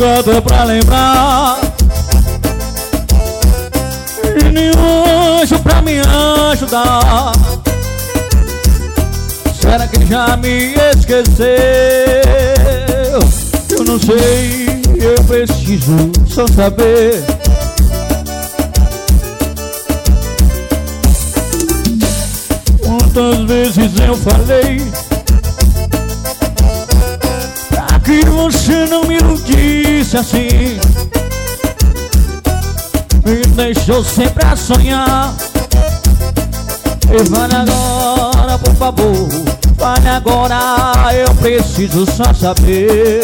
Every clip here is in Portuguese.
canto pra lembrar. E nenhum anjo pra me ajudar. Será que já me esqueceu? Eu não sei, eu preciso só saber. Quantas vezes eu falei pra que você não me iludisse assim? Me deixou sempre a sonhar. E fale agora, por favor, fale agora, eu preciso só saber.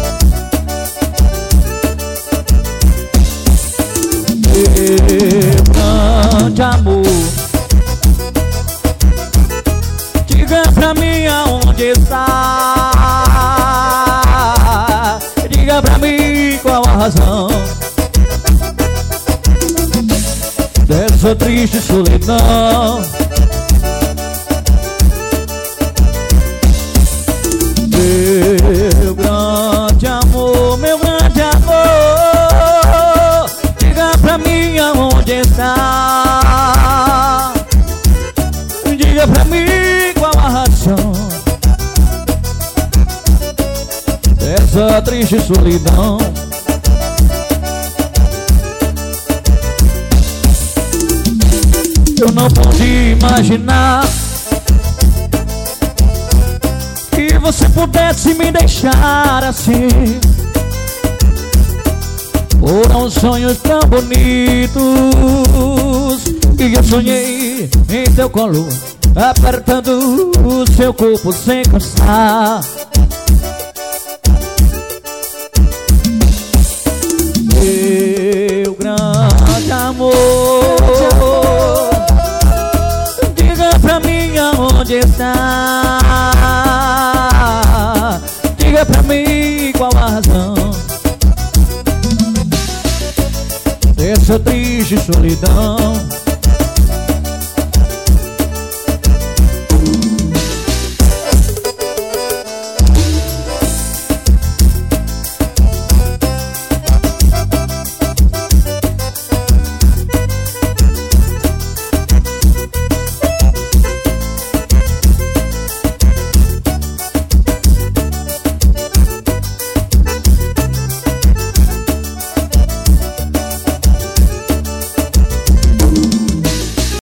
Meu grande amor, diga pra mim aonde está. Diga pra mim qual a razão dessa triste solidão. Meu grande amor, meu grande amor, diga pra mim aonde está. Diga pra mim qual a razão dessa triste solidão. Eu não pude imaginar que você pudesse me deixar assim. Foram sonhos tão bonitos que eu sonhei em teu colo, apertando o seu corpo sem cansar. Meu grande amor, diga pra mim aonde está. Diga pra mim qual a razão dessa triste solidão.